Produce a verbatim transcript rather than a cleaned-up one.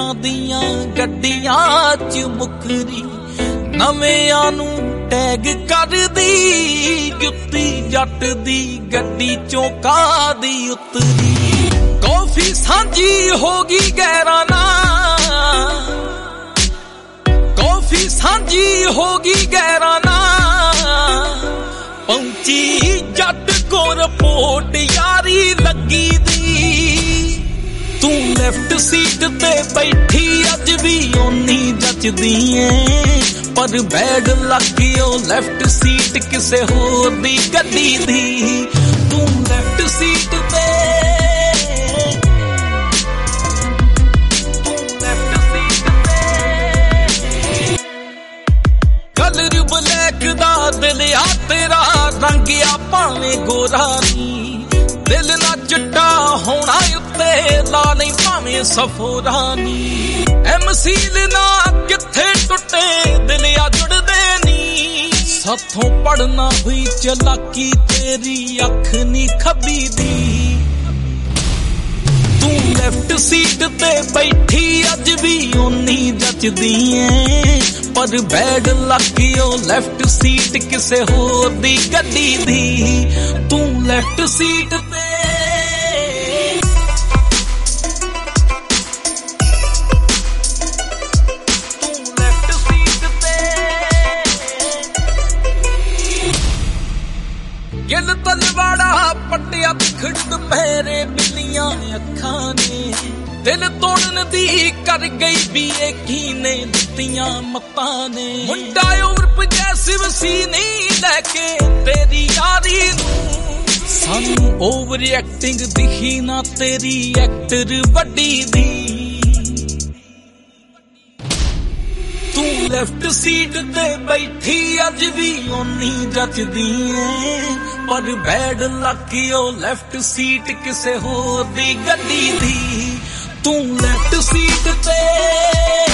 दियां गड्डियां च मुखरी नवेयां नू टैग कर दी जुत्ती जट दी गड्डी चों कादी उतरी कॉफी सांझी होगी गैरां नाल कॉफी सांझी होगी गैरां नाल पहुंची जट को रिपोर्ट यारी लगी दी तू लेफ्ट सीट ते बैठी अज भी ओनी जचदी ऐ पर बैड लग ओ लेफ्ट सीट किसे होर दी गड्डी दी तू लेफ्ट सीट ते तू लेफ्ट सीट ते कलर ब्लैक दा दिल आ तेरा रंग आ भावें गोरा नी दिल ना चिट्टा होना उत्ते ला नहीं भावें सफोरा नी एमसील ना किथे टुटे दिल आ जुड़दे नी साथों पढ़ना हुई चलाकी तेरी अख नी खबी दी तू लेफ्ट सीट ते बैठी अज भी ओनी जचदी ऐ पर बैड लग ओ लेफ्ट सीट किसे होर दी गड्डी दी तू लेफ्ट सीट ते गिल तलवाड़ा पटिया खिड़ पैरे बिलियां अखां ने दिल तोड़न दी कर गई भी एक ही ने दित्तियां मतां ने मुंडा उर्फ जैसी वसी नहीं लैके तेरी यारी नू सानू ओवर एक्टिंग दिखी ना तेरी एक्टर बड़ी दी तू लेफ्ट सीट ते बैठी अज भी ओनी जचदी ऐ पर बैड लग ओ लेफ्ट सीट किसे होर दी गड्डी दी तू लेफ्ट सीट ते